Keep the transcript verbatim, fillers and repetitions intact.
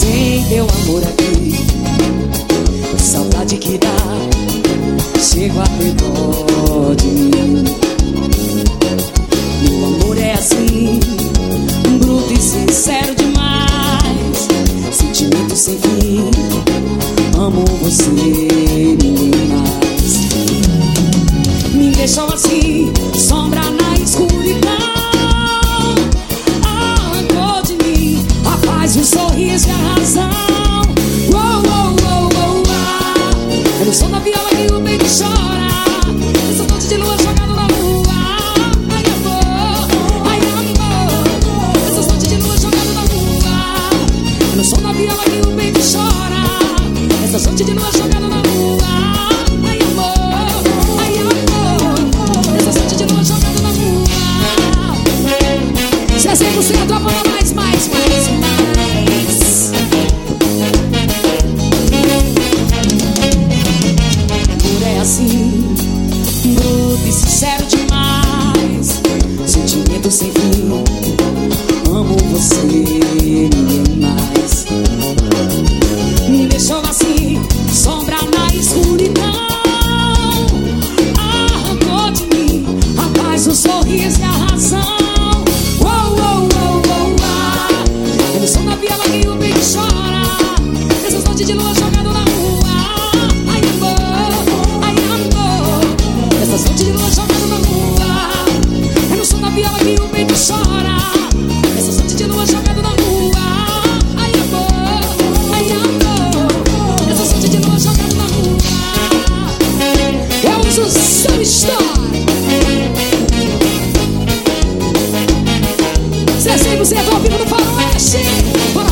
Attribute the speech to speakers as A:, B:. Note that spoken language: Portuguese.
A: sem teu amor aqui. Saudade que dá, chego a ter dó de mim. Meu amor é assim, bruto e sincero demais, sentimento sem fim, amo você, ninguém mais. Me deixou assim, sombra na escuridão, arrancou de mim a paz, o sorriso e a razão. Uou, uou, uou, uou, uou. É no som da viola que o baby chora, essa noite de lua jogada na rua. Ai amor, ai amor, essas noites de lua jogada na rua. É no som da viola que o baby chora, essa noite de lua jogada na rua. Ai amor, ai amor, essas noites de lua jogada na rua. Se é cem por cento, amor, mais, mais, mais, mais. Assim, bruto e sincero demais, sentimento sem fim, amo você, ninguém mais. Me deixou assim, sombra na escuridão, arrancou de mim a paz, o sorriso e a razão. Uou, uou, uou, uou, uou. É no som da viola que o baby chora, essas noites de lua jogada na rua. Essas noites de lua jogada na rua. É no som da viola que o baby chora, essas noites de lua jogada na rua. Ai amor, ai amor, essas noites de lua jogada na rua. Eu uso Sam Store. Se é cem por cento ao vivo no Faroeste. Bora